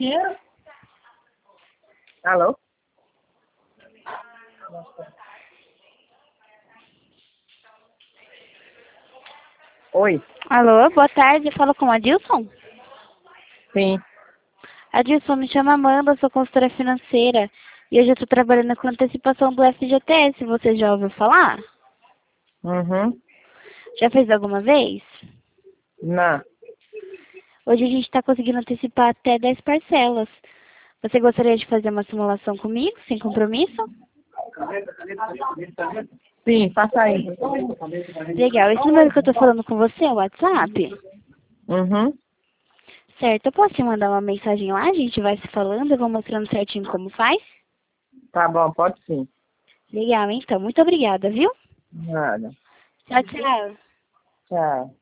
dinheiro. Alô? Oi. Alô, boa tarde. Falo com a Adilson? Sim. Adilson, me chama Amanda, sou consultora financeira. E hoje eu estou trabalhando com antecipação do FGTS. Você já ouviu falar? Uhum. Já fez alguma vez? Não. Hoje a gente está conseguindo antecipar até 10 parcelas. Você gostaria de fazer uma simulação comigo, sem compromisso? Sim, faça aí. Legal. Esse número que eu estou falando com você é o WhatsApp? Uhum. Certo. Eu posso te mandar uma mensagem lá? A gente vai se falando, eu vou mostrando certinho como faz? Tá bom, pode sim. Legal, então. Muito obrigada, viu? Nada. Tchau, tchau. Tchau.